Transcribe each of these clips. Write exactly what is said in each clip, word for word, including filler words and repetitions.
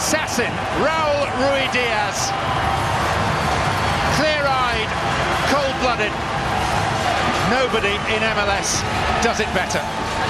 assassin, Raul Ruidiaz. Clear-eyed, cold-blooded. Nobody in M L S does it better.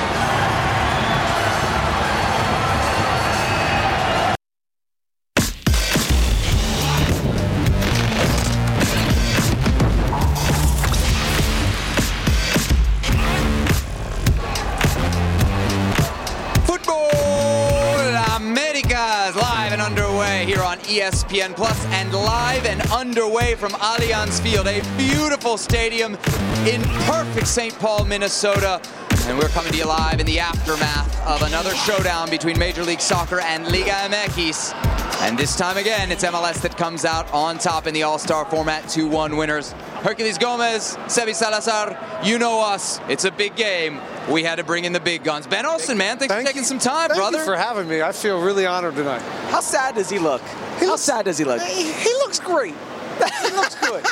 Underway here on E S P N Plus, and live and underway from Allianz Field, a beautiful stadium in perfect Saint Paul, Minnesota. And we're coming to you live in the aftermath of another showdown between Major League Soccer and Liga M X. And this time again, it's M L S that comes out on top in the All-Star format, two one winners. Herculez Gomez, Sebi Salazar, you know us. It's a big game. We had to bring in the big guns. Ben Olsen, man, thanks Thank for taking you. some time, Thank brother. Thank you for having me. I feel really honored tonight. How sad does he look? He How looks, sad does he look? He, he looks great. He looks good.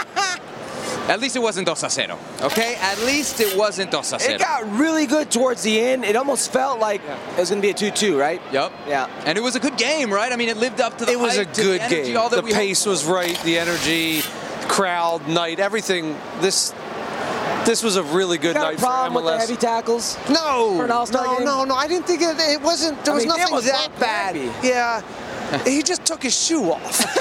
At least it wasn't dos a cero, okay? At least it wasn't dos a cero. It got really good towards the end. It almost felt like yeah. it was going to be a two two, right? Yep. Yeah. And it was a good game, right? I mean, it lived up to the It was a hype, to good the energy, game. all that The we pace was right, the energy, crowd, night, everything. This this was a really good You got night a problem for M L S. with the heavy tackles? No, For an All-Star no, game? no, no. I didn't think it, it wasn't. There I was mean, it nothing was that so bad. heavy. Yeah, he just took his shoe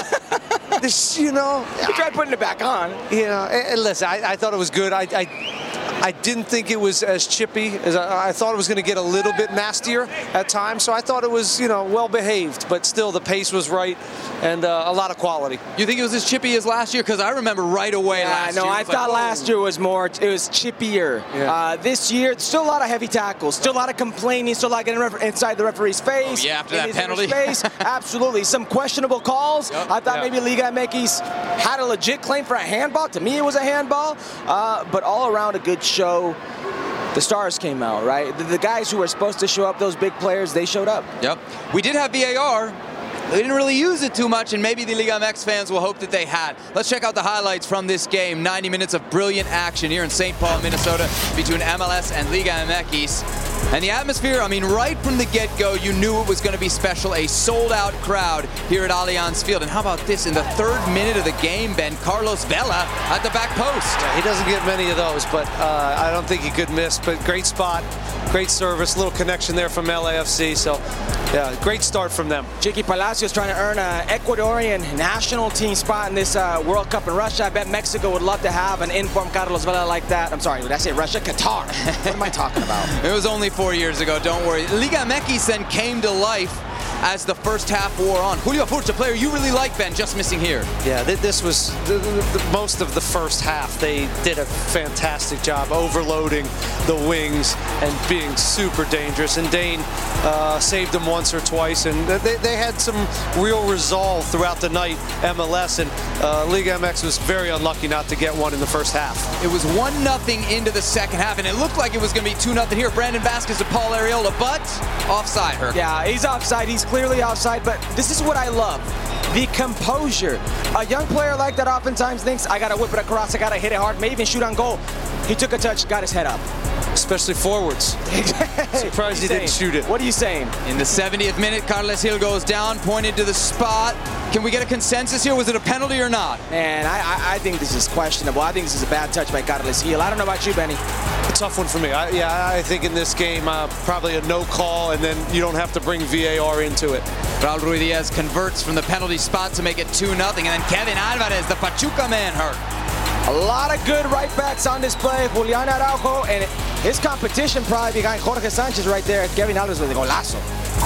off. this, you know. He tried putting it back on. You know, and, and listen, I, I thought it was good. I, I, I didn't think it was as chippy as I, I thought it was going to get a little bit nastier at times. So I thought it was, you know, well behaved, but still the pace was right and uh, a lot of quality. You think it was as chippy as last year? Because I remember right away Yeah, last no, year. I thought like, last year was more, it was chippier. Yeah. Uh, this year, still a lot of heavy tackles, still a lot of complaining, still a lot getting refer- inside the referee's face. Oh, yeah, after in that his penalty. face. Absolutely. Some questionable calls. Yep. I thought Yeah. maybe Liga M X had a legit claim for a handball. To me, it was a handball. Uh, but all around a good show. The stars came out, right? The, the guys who were supposed to show up, those big players, they showed up. Yep. We did have V A R. They didn't really use it too much, and maybe the Liga M X fans will hope that they had. Let's check out the highlights from this game. ninety minutes of brilliant action here in Saint Paul, Minnesota, between M L S and Liga M X. And the atmosphere, I mean, right from the get-go, you knew it was going to be special. A sold-out crowd here at Allianz Field. And how about this? In the third minute of the game, Ben, Carlos Vela at the back post. Yeah, he doesn't get many of those, but uh, I don't think he could miss. But great spot, great service, little connection there from L A F C. So, yeah, great start from them. Chiqui Palacios trying to earn an Ecuadorian national team spot in this uh, World Cup in Russia. I bet Mexico would love to have an informed Carlos Vela like that. I'm sorry, did I say Russia? Qatar. What am I talking about? It was only four years ago, don't worry. Liga M X then came to life as the first half wore on. Julio Furch, a player you really like, Ben, just missing here. Yeah, th this was the, the, the, most of the first half. They did a fantastic job overloading the wings and being super dangerous. And Dane uh, saved them once or twice, and they, they had some real resolve throughout the night, M L S, and uh, Liga M X was very unlucky not to get one in the first half. It was one nothing into the second half, and it looked like it was going to be two nothing here. Brandon Vasquez to Paul Arriola, but offside, Herc. Yeah, he's offside. He's clearly offside, but this is what I love. The composure. A young player like that oftentimes thinks, I got to whip it across, I got to hit it hard, maybe even shoot on goal. He took a touch, got his head up. Especially forwards. Surprised he didn't shoot it. What are you saying? In the seventieth minute, Carles Gil goes down, pointed to the spot. Can we get a consensus here? Was it a penalty or not? Man, I, I, I think this is questionable. I think this is a bad touch by Carles Gil. I don't know about you, Benny. A tough one for me. I, yeah, I think in this game, uh, probably a no call, and then you don't have to bring V A R into it. Raul Ruidiaz converts from the penalty spot to make it two nothing, and then Kevin Alvarez, the Pachuca man, hurt. A lot of good right backs on display. Julián Araujo and his competition probably behind Jorge Sanchez right there. Kevin Alvarez with a golazo.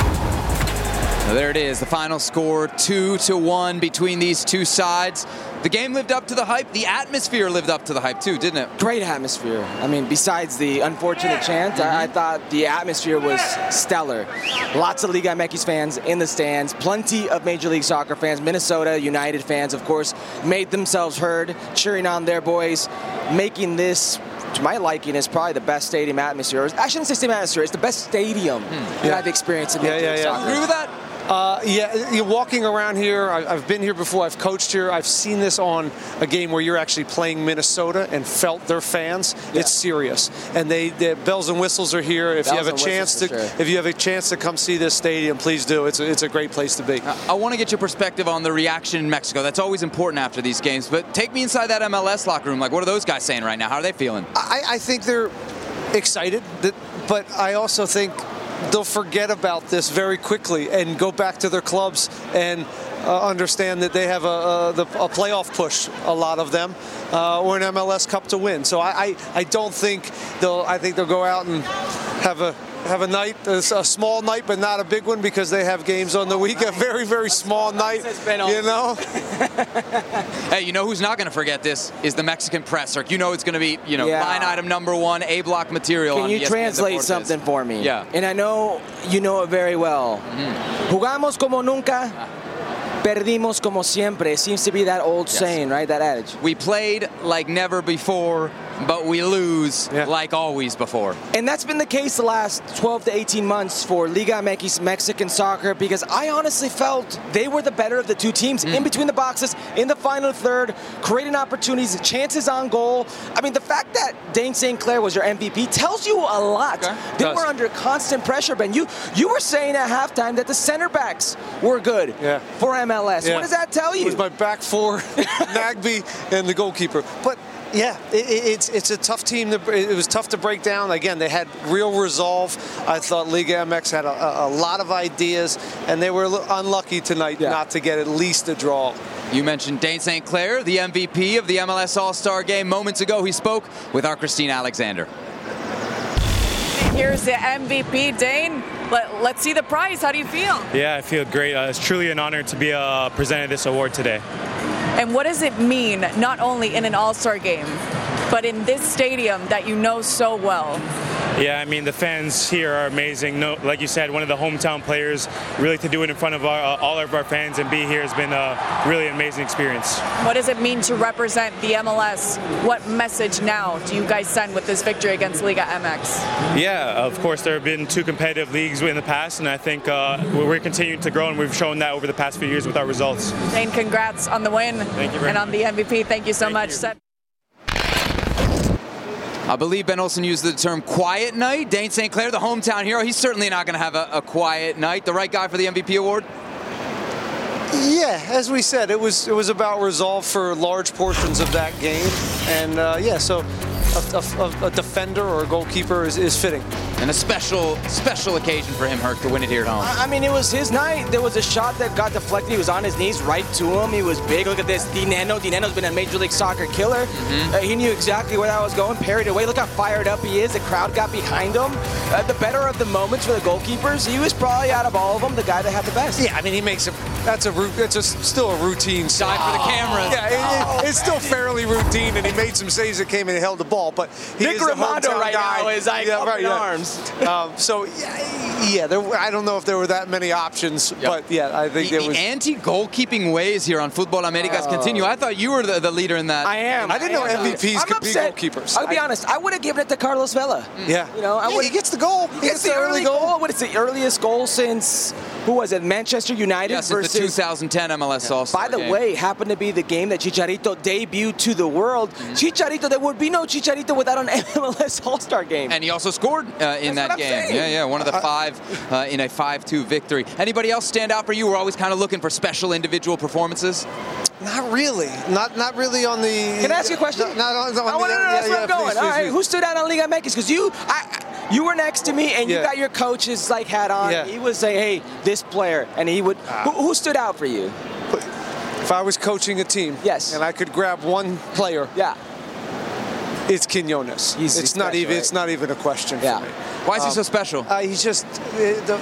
Now there it is, the final score, two to one between these two sides. The game lived up to the hype. The atmosphere lived up to the hype too, didn't it? Great atmosphere. I mean, besides the unfortunate chant, mm-hmm. I, I thought the atmosphere was stellar. Lots of Liga M X fans in the stands. Plenty of Major League Soccer fans. Minnesota United fans, of course, made themselves heard, cheering on their boys, making this, to my liking, is probably the best stadium atmosphere. I shouldn't say stadium atmosphere. It's the best stadium hmm. that yeah. I've experienced in Major yeah, League yeah, Soccer. Yeah. Agree with that? Uh, yeah, you're walking around here. I, I've been here before. I've coached here. I've seen this on a game where you're actually playing Minnesota and felt their fans. Yeah. It's serious, and they the bells and whistles are here. If bells you have a chance to, sure. if you have a chance to come see this stadium, please do. It's a, it's a great place to be. Uh, I want to get your perspective on the reaction in Mexico. That's always important after these games. But take me inside that M L S locker room. Like, what are those guys saying right now? How are they feeling? I, I think they're excited, that, but I also think they'll forget about this very quickly and go back to their clubs and uh, understand that they have a, a, a playoff push, a lot of them, uh, or an M L S Cup to win. So I, I, I don't think they'll. I think they'll go out and have a have a night, a, a small night, but not a big one because they have games on the week. A very, very small night, you know. Hey, you know who's not going to forget this is the Mexican press. You know it's going to be, you know, yeah. line item number one, A block material. Can on you E S P N translate Deportes. something for me? Yeah. And I know you know it very well. Mm-hmm. Jugamos como nunca. Perdimos como siempre. It seems to be that old yes. saying, right? That adage. We played like never before, but we lose yeah. like always before. And that's been the case the last twelve to eighteen months for Liga M X Mexican soccer, because I honestly felt they were the better of the two teams mm. in between the boxes, in the final third, creating opportunities, chances on goal. I mean, the fact that Dayne Saint Clair was your M V P tells you a lot. Okay. They Does. were under constant pressure, Ben. You, you were saying at halftime that the center backs were good yeah. for M L S. Yeah. What does that tell you? It was my back four, Nagbe, and the goalkeeper. But yeah, it, it's it's a tough team. To, it was tough to break down. Again, they had real resolve. I thought Liga M X had a, a lot of ideas, and they were unlucky tonight yeah. not to get at least a draw. You mentioned Dayne Saint Clair, the M V P of the M L S All-Star Game. Moments ago, he spoke with our Christine Alexander. Here's the M V P, Dayne. Let, let's see the prize. How do you feel? Yeah, I feel great. Uh, it's truly an honor to be uh, presented this award today. And what does it mean, not only in an All-Star game, but in this stadium that you know so well? Yeah, I mean, the fans here are amazing. No, like you said, one of the hometown players, really to do it in front of our, uh, all of our fans and be here has been a really amazing experience. What does it mean to represent the M L S? What message now do you guys send with this victory against Liga M X? Yeah, of course, there have been two competitive leagues in the past, and I think uh, we're continuing to grow, and we've shown that over the past few years with our results. Dayne, congrats on the win. Thank you very and much. on the M V P. Thank you so Thank much. You. I believe Ben Olsen used the term quiet night. Dayne Saint Clair, the hometown hero, he's certainly not going to have a, a quiet night. The right guy for the M V P award? Yeah, as we said, it was it was about resolve for large portions of that game. And uh, yeah, so a, a, a defender or a goalkeeper is, is fitting. And a special, special occasion for him, Herc, to win it here at home. I mean, it was his night. There was a shot that got deflected. He was on his knees right to him. He was big. Look at this. Dineno. Dineno's been a Major League Soccer killer. Mm-hmm. uh, he knew exactly where that was going, parried away. Look how fired up he is. The crowd got behind him. Uh, the better of the moments for the goalkeepers. He was probably, out of all of them, the guy that had the best. Yeah, I mean, he makes a, that's a, that's a, still a routine side for the cameras. Yeah, it, it, it's still fairly routine, and he made some saves that came in and held the ball. But he Nick is the Romano right guy. now is like yeah, up right, in yeah. arms. Um, so, yeah, yeah there, I don't know if there were that many options, yep. but yeah, I think the, there was. The anti-goalkeeping ways here on Football Americas oh. continue. I thought you were the, the leader in that. I am. I didn't I know am. M V Ps I'm could upset. be goalkeepers. I'll be I, honest. I would have given it to Carlos Vela. Mm. Yeah. You know, I yeah, he gets the goal. He, he gets, gets the early goal. goal. What is the earliest goal since? Who was it? Manchester United yes, versus the two thousand ten M L S yeah. All-Star By the game. way, happened to be the game that Chicharito debuted to the world. Mm-hmm. Chicharito, there would be no Chicharito without an M L S All-Star game. And he also scored uh, in That's that game. Saying. Yeah, yeah, one of the five uh, in a five two victory. Anybody else stand out for you? We're always kind of looking for special individual performances. Not really. Not not really on the. Can I ask you a question? No, not on, on I want to know. That's yeah, where I'm yeah, going. please, All please, right. please. Who stood out on Liga M X? Because you, I, you were next to me, and yeah. you got your coach's like hat on. Yeah. He would say, "Hey, this player," and he would. Ah. Who, who stood out for you? If I was coaching a team, yes, and I could grab one player, yeah, it's Quinones. He's, it's he's not special, even. right? It's not even a question yeah. for me. Why is um, he so special? Uh, he's just. Uh, the,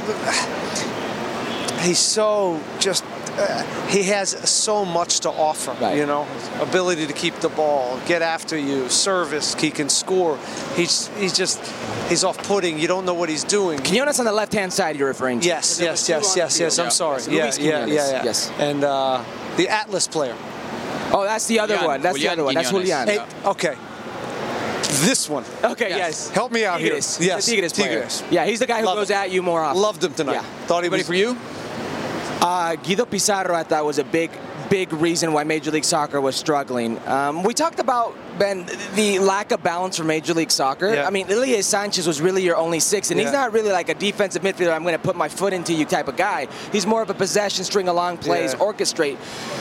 the, he's so just. Uh, he has so much to offer, right. you know, ability to keep the ball, get after you, service, he can score. He's he's just, he's off-putting. You don't know what he's doing. Quinones on the left-hand side you're referring to. Yes, yes, yes, yes, yes, I'm sorry. So yeah, Luis yeah, Quinones. yeah, yeah. Yes. And uh, the Atlas player. Oh, that's the other Julian. one. That's Julian the other one. That's Quinones. Julian. Hey, okay. This one. Okay, yes. yes. Help me out Tigres. here. Yes, the Tigres player. Tigres. Yeah, he's the guy who Love goes him. at you more often. Loved him tonight. Yeah. Thought he Anybody was for you? Uh, Guido Pizarro, I thought, was a big, big reason why Major League Soccer was struggling. Um, we talked about, Ben, the lack of balance for Major League Soccer. Yeah. I mean, Ilie Sanchez was really your only six, and Yeah. he's not really like a defensive midfielder, I'm going to put my foot into you type of guy. He's more of a possession, string along plays, Yeah. orchestrate.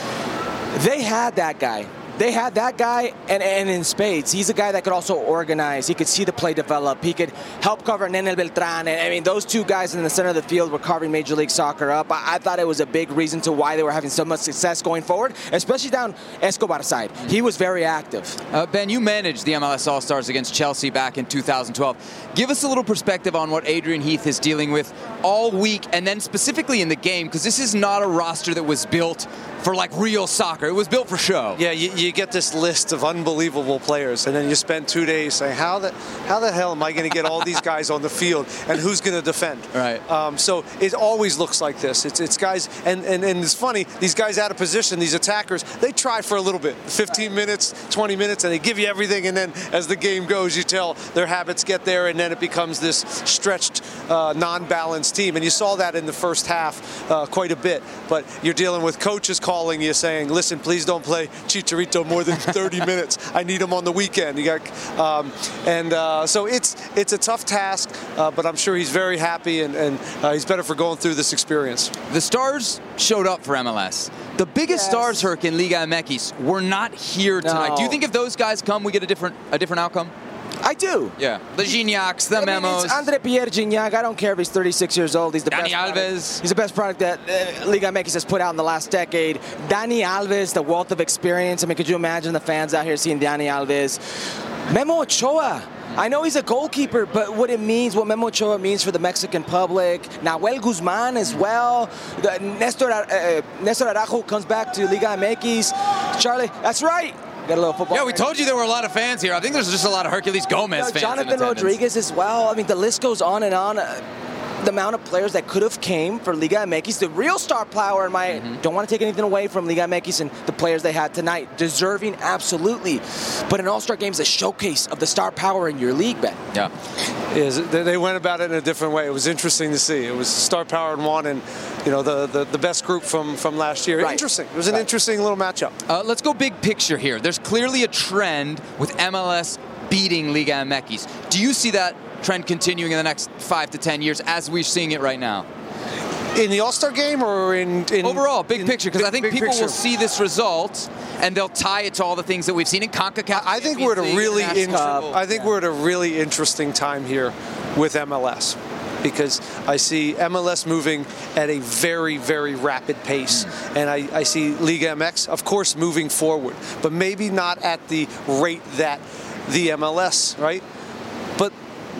They had that guy. They had that guy, and, and in spades. He's a guy that could also organize. He could see the play develop. He could help cover Nenel Beltran. And, I mean, those two guys in the center of the field were carving Major League Soccer up. I, I thought it was a big reason to why they were having so much success going forward, especially down Escobar's side. He was very active. Uh, Ben, you managed the M L S All-Stars against Chelsea back in two thousand twelve. Give us a little perspective on what Adrian Heath is dealing with all week, and then specifically in the game, because this is not a roster that was built for like real soccer. It was built for show. Yeah, you, you get this list of unbelievable players, and then you spend two days saying, how the how the hell am I going to get all these guys on the field, and who's going to defend? Right. Um, so it always looks like this. It's it's guys, and, and, and it's funny, these guys out of position, these attackers, they try for a little bit, fifteen minutes, twenty minutes, and they give you everything, and then as the game goes, you tell their habits get there, and then it becomes this stretched, uh, non-balanced team. And you saw that in the first half uh, quite a bit. But you're dealing with coaches calling you saying, listen, please don't play Chicharito more than thirty minutes. I need him on the weekend. You got, um, and uh, so it's it's a tough task, uh, but I'm sure he's very happy, and, and uh, he's better for going through this experience. The stars showed up for M L S. The biggest Yes. stars, Herc, in Liga M X were not here tonight. No. Do you think if those guys come, we get a different a different outcome? I do. Yeah. The Gignacs, the I mean, Memos. it's Andre Pierre Gignac. I don't care if he's thirty-six years old. He's the Dani best product- Alves. He's the best product that uh, Liga M X has put out in the last decade. Dani Alves, the wealth of experience. I mean, could you imagine the fans out here seeing Dani Alves? Memo Ochoa. I know he's a goalkeeper, but what it means, what Memo Ochoa means for the Mexican public. Nahuel Guzman as well. The Nestor, uh, Nestor Araujo comes back to Liga M X. Charlie, that's right. Got a little football. Yeah, we told you there were a lot of fans here. I think there's just a lot of Hercules Gomez You know, fans in Jonathan attendance. Rodriguez as well. I mean, the list goes on and on. Uh, the amount of players that could have came for Liga M X, the real star power in my, mm-hmm. don't want to take anything away from Liga M X and the players they had tonight. Deserving, absolutely. But an all-star game is a showcase of the star power in your league, Ben. Yeah. Is they went about it in a different way. It was interesting to see. It was star power in one, and you know the the, the best group from from last year. Right. Interesting. It was an Right. interesting little matchup. Uh, let's go big picture here. There's clearly a trend with M L S beating Liga M X. Do you see that trend continuing in the next five to ten years as we're seeing it right now? In the All-Star game or in, in overall, big in, picture, because I think big people picture. will see this result and they'll tie it to all the things that we've seen in CONCACAF. I think we're at a Champions really League, in, National- I think Yeah. we're at a really interesting time here with M L S, because I see M L S moving at a very, very rapid pace. Mm. And I, I see Liga M X, of course, moving forward, but maybe not at the rate that the M L S, right? But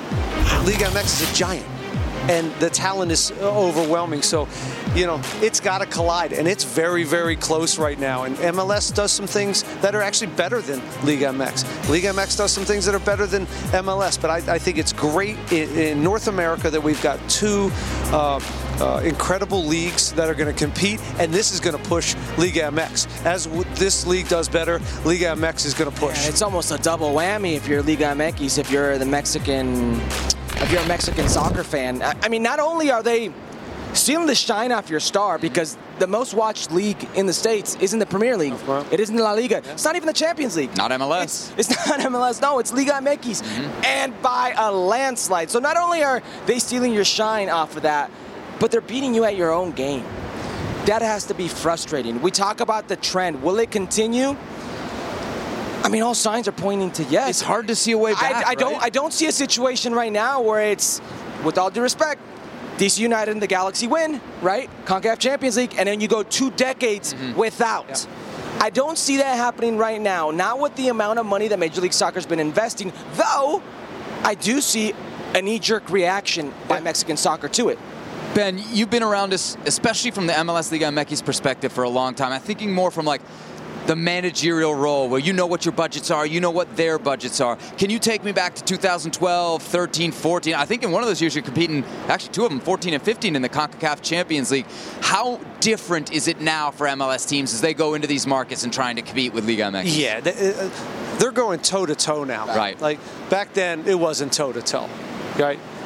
Liga M X is a giant, and the talent is overwhelming. So, you know, it's got to collide, and it's very, very close right now. And M L S does some things that are actually better than Liga M X. Liga M X does some things that are better than M L S. But I, I think it's great in, in North America that we've got two uh, uh, incredible leagues that are going to compete, and this is going to push Liga M X. As w- this league does better, Liga M X is going to push. And it's almost a double whammy if you're Liga M X, if you're the Mexican, if you're a Mexican soccer fan. I, I mean, not only are they stealing the shine off your star, because the most watched league in the States isn't the Premier League. It isn't La Liga. It's not even the Champions League. Not M L S. It's, it's not M L S. No, it's Liga M X. Mm-hmm. And by a landslide. So not only are they stealing your shine off of that, but they're beating you at your own game. That has to be frustrating. We talk about the trend. Will it continue? I mean, all signs are pointing to yes. It's hard to see a way back, I, I don't. right? I don't see a situation right now where it's, with all due respect, D C United and the Galaxy win, right? CONCACAF Champions League, and then you go two decades mm-hmm. without. Yeah. I don't see that happening right now. Not with the amount of money that Major League Soccer's been investing, though I do see a knee-jerk reaction by yeah. Mexican soccer to it. Ben, you've been around us, especially from the M L S Liga M X perspective, for a long time. I'm thinking more from like the managerial role, where you know what your budgets are, you know what their budgets are. Can you take me back to two thousand twelve, thirteen, fourteen? I think in one of those years you're competing, actually two of them, fourteen and fifteen in the CONCACAF Champions League. How different is it now for M L S teams as they go into these markets and trying to compete with Liga M X? Yeah, they're going toe-to-toe now. Right. Like, back then, it wasn't toe-to-toe, right?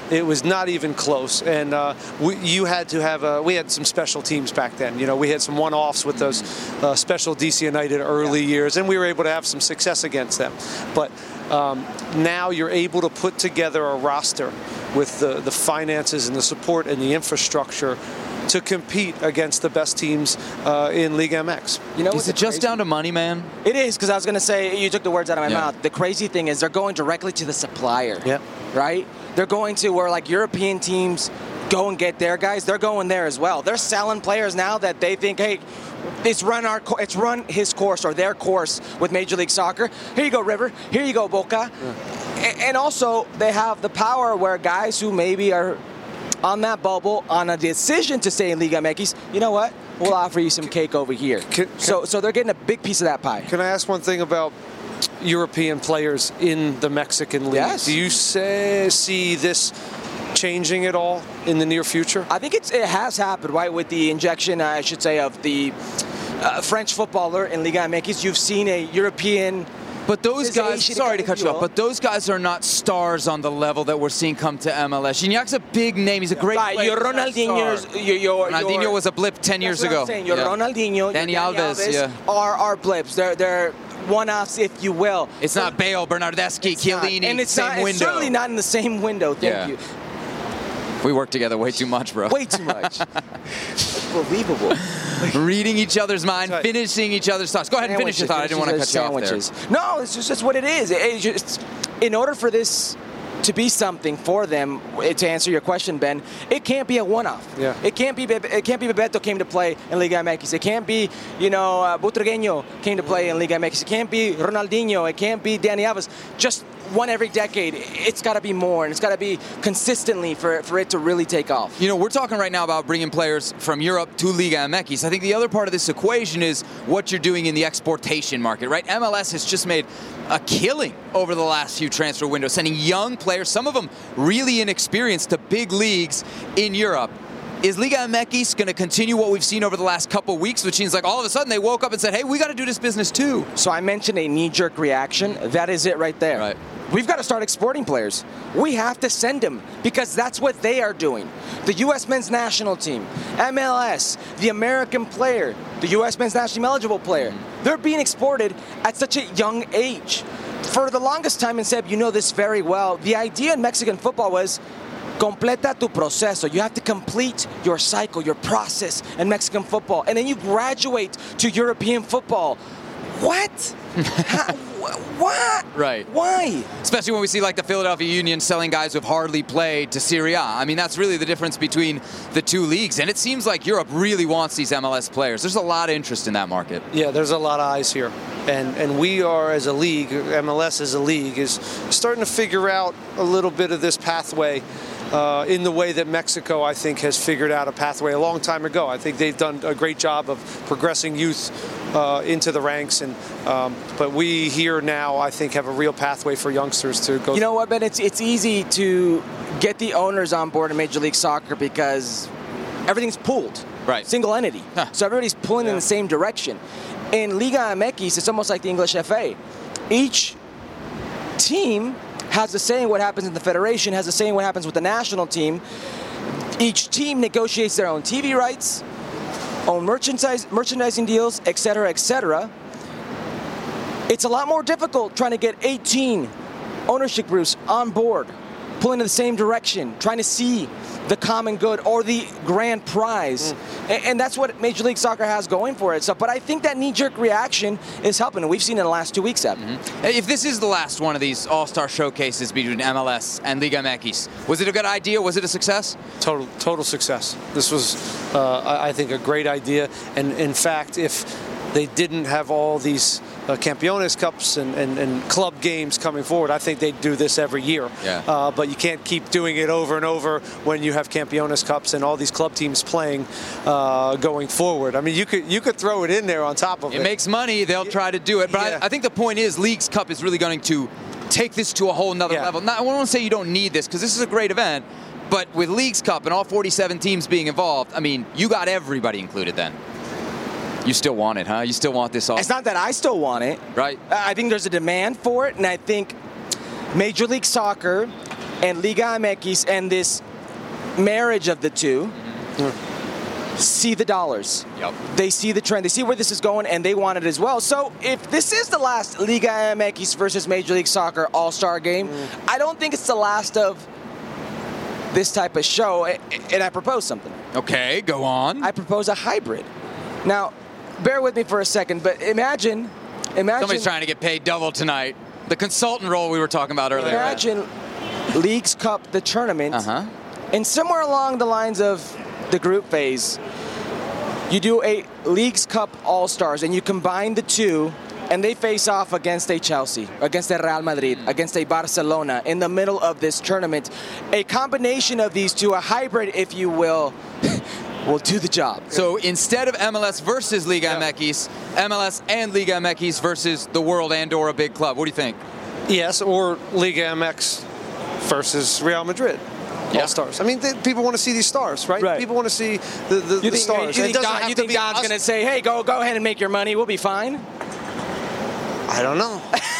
It was not even close. And uh, we, you had to have a, we had some special teams back then. You know, we had some one-offs with those uh, special D C United early yeah. years, and we were able to have some success against them. But um, now you're able to put together a roster with the, the finances and the support and the infrastructure to compete against the best teams uh, in Liga M X. You know, is it just down to money, man? It is, because I was going to say, you took the words out of my yeah. mouth. The crazy thing is they're going directly to the supplier. Yeah. Right? They're going to where, like, European teams go and get their guys. They're going there as well. They're selling players now that they think, hey, it's run our, it's run his course or their course with Major League Soccer. Here you go, River. Here you go, Boca. Yeah. And also, they have the power where guys who maybe are on that bubble, on a decision to stay in Liga M X, you know what? We'll offer you some cake over here. Can, can, so, so they're getting a big piece of that pie. Can I ask one thing about European players in the Mexican league? Yes. Do you say, see this changing at all in the near future? I think it's, it has happened, right, with the injection, I should say, of the uh, French footballer in Liga M X. You've seen a European. But those guys, sorry to cut you off, but those guys are not stars on the level that we're seeing come to M L S. Gignac's a big name. He's a great right, player. Your Ronaldinho's, your, your, Ronaldinho your, was a blip ten years that's what ago. I'm saying. Your yeah. Ronaldinho, Dani your Dani Alves, Alves yeah. are, are blips. They're, they're one-offs, if you will. It's not Bale, Bernardeschi, Chiellini, and it's same not, window. It's certainly not in the same window, thank yeah. you. We work together way too much, bro. Way too much. Unbelievable. Reading each other's mind, right. finishing each other's thoughts. Go ahead and finish your thought. I didn't want to cut sandwiches. you off there. No, it's just, just what it is. It, it just, in order for this to be something for them, to answer your question, Ben, it can't be a one-off. Yeah. It can't be. It can't be Bebeto came to play in Liga M X. It can't be, you know, uh, Butragueño came to play in Liga M X. It can't be Ronaldinho. It can't be Dani Alves. Just one every decade. It's got to be more, and it's got to be consistently for for it to really take off. You know, we're talking right now about bringing players from Europe to Liga M X. I think the other part of this equation is what you're doing in the exportation market, right? M L S has just made a killing over the last few transfer windows, sending young players, some of them really inexperienced, to big leagues in Europe. Is Liga M X going to continue what we've seen over the last couple of weeks, which seems like all of a sudden they woke up and said, hey, we got to do this business too? So I mentioned a knee-jerk reaction. That is it right there. Right. We've got to start exporting players. We have to send them because that's what they are doing. The U S men's national team, M L S, the American player, the U S men's national team eligible player, they're being exported at such a young age. For the longest time, and Seb, you know this very well, the idea in Mexican football was completa tu proceso. You have to complete your cycle, your process in Mexican football, and then you graduate to European football. What? How, what? Right. Why? Especially when we see like the Philadelphia Union selling guys who've hardly played to Serie A. I mean, that's really the difference between the two leagues. And it seems like Europe really wants these M L S players. There's a lot of interest in that market. Yeah, there's a lot of eyes here. And and we are, as a league, M L S as a league, is starting to figure out a little bit of this pathway uh, in the way that Mexico, I think, has figured out a pathway a long time ago. I think they've done a great job of progressing youth uh, into the ranks. And um, but we here now, I think, have a real pathway for youngsters to go. You know what, Ben? It's, it's easy to get the owners on board in Major League Soccer because everything's pooled. Right. Single entity. Huh. So everybody's pulling Yeah. in the same direction. In Liga M X, it's almost like the English F A. Each team has a say in what happens in the federation, has a say in what happens with the national team. Each team negotiates their own T V rights, own merchandise, merchandising deals, et cetera, et cetera. It's a lot more difficult trying to get eighteen ownership groups on board, pulling in the same direction, trying to see the common good or the grand prize. Mm. And, and that's what Major League Soccer has going for it. So, but I think that knee-jerk reaction is helping, and we've seen it in the last two weeks, Eb. Mm-hmm. If this is the last one of these all-star showcases between M L S and Liga M X, was it a good idea? Was it a success? Total, total success. This was, uh, I think, a great idea. And in fact, if they didn't have all these uh, Campeones Cups and, and, and club games coming forward, I think they'd do this every year. Yeah. Uh, but you can't keep doing it over and over when you have Campeones Cups and all these club teams playing uh, going forward. I mean, you could you could throw it in there on top of it. It makes money. They'll try to do it. But Yeah. I, I think the point is Leagues Cup is really going to take this to a whole nother Yeah. level. Now, I won't say you don't need this because this is a great event. But with Leagues Cup and all forty-seven teams being involved, I mean, you got everybody included then. You still want it, huh? You still want this all? It's not that I still want it. Right. I think there's a demand for it, and I think Major League Soccer and Liga M X and this marriage of the two mm-hmm. see the dollars. Yep. They see the trend. They see where this is going, and they want it as well. So if this is the last Liga M X versus Major League Soccer All-Star game, mm. I don't think it's the last of this type of show, and I propose something. Okay, go on. I propose a hybrid. Now, bear with me for a second, but imagine, imagine. Somebody's trying to get paid double tonight. The consultant role we were talking about earlier. Imagine Leagues Cup, the tournament, uh-huh. and somewhere along the lines of the group phase, you do a Leagues Cup All-Stars, and you combine the two, and they face off against a Chelsea, against a Real Madrid, against a Barcelona in the middle of this tournament. A combination of these two, a hybrid, if you will, will do the job. So instead of M L S versus Liga yeah. M X, M L S and Liga M X versus the world and or a big club. What do you think? Yes, or Liga M X versus Real Madrid. Yep. All stars. I mean, they, people want to see these stars, right? right. People want to see the, the, the think, stars. You It think, doesn't Don, have you to think be Don's us. going to say, hey, go, go ahead and make your money. We'll be fine? I don't know.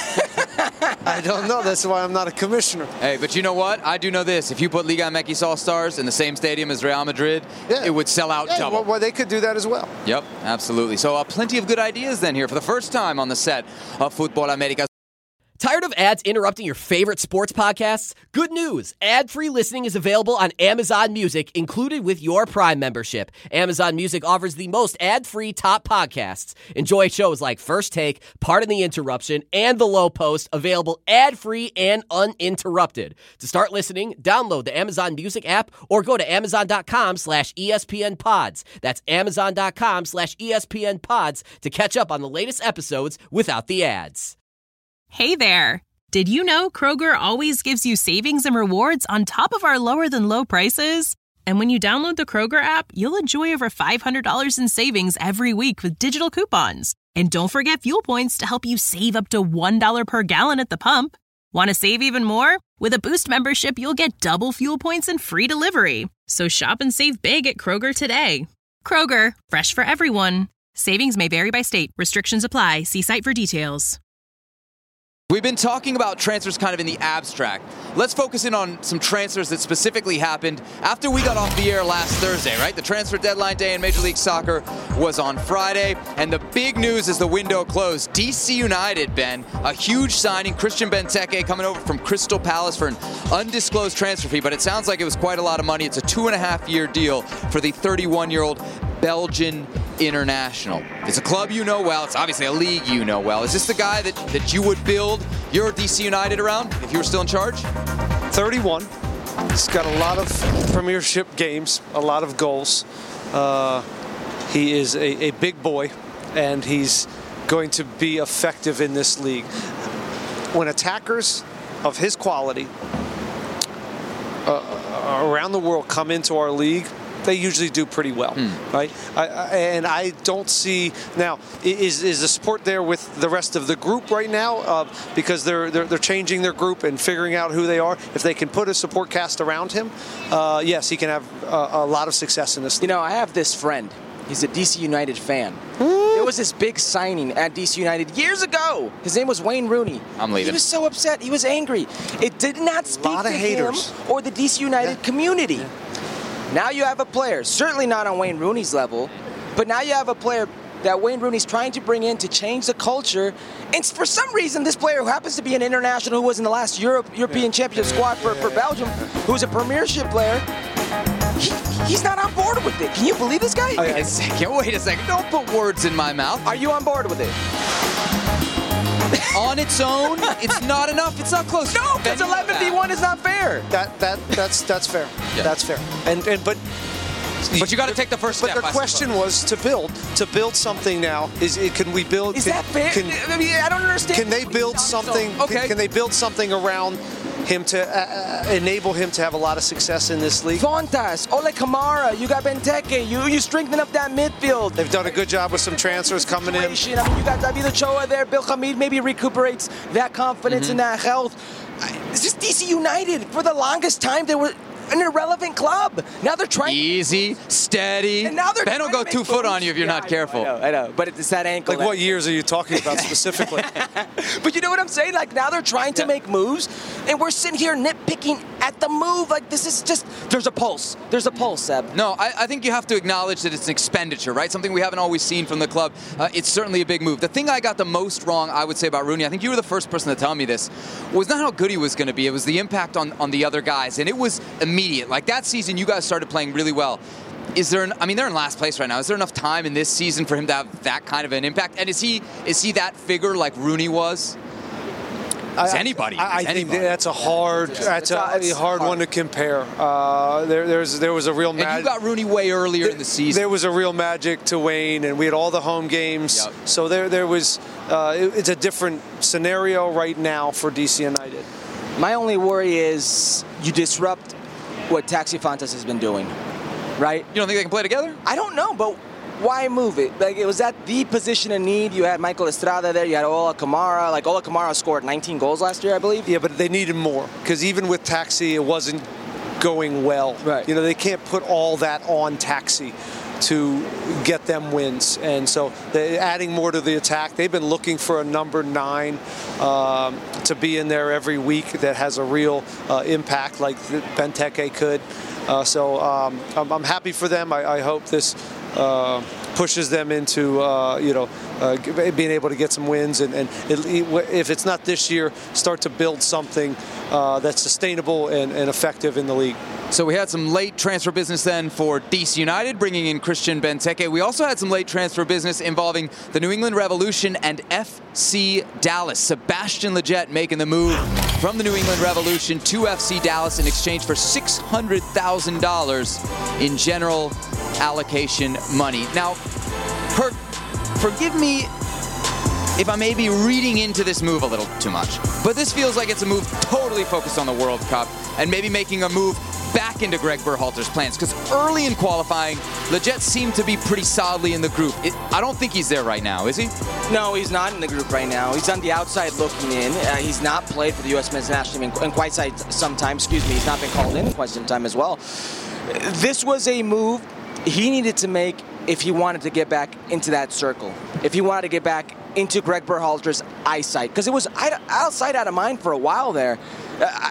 I don't know. That's why I'm not a commissioner. Hey, but you know what? I do know this. If you put Liga M X All-Stars in the same stadium as Real Madrid, yeah. it would sell out yeah, double. Well, well, they could do that as well. Yep, absolutely. So uh, plenty of good ideas then here for the first time on the set of Football America. Tired of ads interrupting your favorite sports podcasts? Good news! Ad-free listening is available on Amazon Music, included with your Prime membership. Amazon Music offers the most ad-free top podcasts. Enjoy shows like First Take, Pardon the Interruption, and The Low Post, available ad-free and uninterrupted. To start listening, download the Amazon Music app or go to amazon.com slash ESPN pods. That's amazon.com slash ESPN pods to catch up on the latest episodes without the ads. Hey there! Did you know Kroger always gives you savings and rewards on top of our lower-than-low prices? And when you download the Kroger app, you'll enjoy over five hundred dollars in savings every week with digital coupons. And don't forget fuel points to help you save up to one dollar per gallon at the pump. Want to save even more? With a Boost membership, you'll get double fuel points and free delivery. So shop and save big at Kroger today. Kroger, fresh for everyone. Savings may vary by state. Restrictions apply. See site for details. We've been talking about transfers kind of in the abstract. Let's focus in on some transfers that specifically happened after we got off the air last Thursday, right? The transfer deadline day in Major League Soccer was on Friday, and the big news is the window closed. D C United, Ben, a huge signing. Christian Benteke coming over from Crystal Palace for an undisclosed transfer fee, but it sounds like it was quite a lot of money. It's a two and a half year deal for the thirty-one-year-old Belgian international. It's a club you know well. It's obviously a league you know well. Is this the guy that, that you would build your D C United around if you were still in charge? thirty-one. He's got a lot of premiership games, a lot of goals. Uh, he is a, a big boy, and he's going to be effective in this league. When attackers of his quality uh, around the world come into our league, they usually do pretty well, mm. right? I, I, and I don't see now is is the support there with the rest of the group right now uh, because they're, they're they're changing their group and figuring out who they are. If they can put a support cast around him, uh, yes, he can have a, a lot of success in this. You know, I have this friend. He's a D C United fan. There was this big signing at D C United years ago. His name was Wayne Rooney. I'm leaving. He was so upset. He was angry. It did not speak lot to of haters. him or the D C United Yeah. community. Yeah. Now you have a player, certainly not on Wayne Rooney's level, but now you have a player that Wayne Rooney's trying to bring in to change the culture. And for some reason, this player who happens to be an international who was in the last Europe, European Championship squad for, for Belgium, who's a premiership player, he, he's not on board with it. Can you believe this guy? Wait a second, wait a second. Don't put words in my mouth. Are you on board with it? On its own, it's not enough. It's not close. No, because eleven v one is not fair. That that that's that's fair. Yeah. That's fair. And and but. But you got to take the first but step. But the question was to build, to build something now. Is it, can we build? Is can, that fair? Can, I mean, I don't understand. Can they build something? Okay. Can, can they build something around him to uh, enable him to have a lot of success in this league? Fontas, Ole Kamara, you got Benteke, you you strengthen up that midfield. They've done a good job with some transfers coming in. I mean, you got David Ochoa there. Bill Hamid maybe recuperates that confidence Mm-hmm. and that health. It's just D C United. For the longest time, they were an irrelevant club. Now they're trying. Easy, steady. And now they're Ben will trying go to two make foot moves. on you if you're Yeah, not I know, careful. I know, I know, but it's that ankle. Like that- what years are you talking about specifically? But you know what I'm saying? Like now they're trying to Yeah. make moves, and we're sitting here nitpicking at the move. Like, this is just, there's a pulse. There's a pulse, Seb. No, I, I think you have to acknowledge that it's an expenditure, right? Something we haven't always seen from the club. Uh, it's certainly a big move. The thing I got the most wrong, I would say, about Rooney, I think you were the first person to tell me this, was not how good he was going to be. It was the impact on, on the other guys, and it was immediate. Like, that season, you guys started playing really well. Is there, an, I mean, they're in last place right now. Is there enough time in this season for him to have that kind of an impact? And is he is he that figure like Rooney was? Is anybody? I, I is think anybody. that's a hard, that's a, a hard, hard one to compare. Uh, there, there's, there was a real magic. And you got Rooney way earlier there, in the season. There was a real magic to Wayne, and we had all the home games. Yep. So there, there was. Uh, it, it's a different scenario right now for D C United. My only worry is you disrupt what Taxi Fontes has been doing, right? You don't think they can play together? I don't know, but why move it? Like, it was at the position of need. You had Michael Estrada there. You had Ola Kamara. Like, Ola Kamara scored nineteen goals last year, I believe. Yeah, but they needed more because even with Taxi, it wasn't going well. Right. You know, they can't put all that on Taxi to get them wins. And so they're adding more to the attack. They've been looking for a number nine um, to be in there every week that has a real uh, impact like Benteke could. Uh, so um, I'm, I'm happy for them. I, I hope this uh, pushes them into, uh, you know, uh, being able to get some wins. And, and it, if it's not this year, start to build something uh, that's sustainable and, and effective in the league. So we had some late transfer business then for D C United, bringing in Christian Benteke. We also had some late transfer business involving the New England Revolution and F C Dallas. Sebastian Lletget making the move from the New England Revolution to F C Dallas in exchange for six hundred thousand dollars in general allocation money. Now, per, forgive me if I may be reading into this move a little too much, but this feels like it's a move totally focused on the World Cup and maybe making a move back into Greg Berhalter's plans, because early in qualifying, Lletget seemed to be pretty solidly in the group. It, I don't think he's there right now, is he? No, he's not in the group right now. He's on the outside looking in. Uh, he's not played for the U S men's national team in, in quite some time. Excuse me, he's not been called in in quite some time as well. This was a move he needed to make if he wanted to get back into that circle, if he wanted to get back into Greg Berhalter's eyesight, because it was outside, out of mind for a while there. Uh,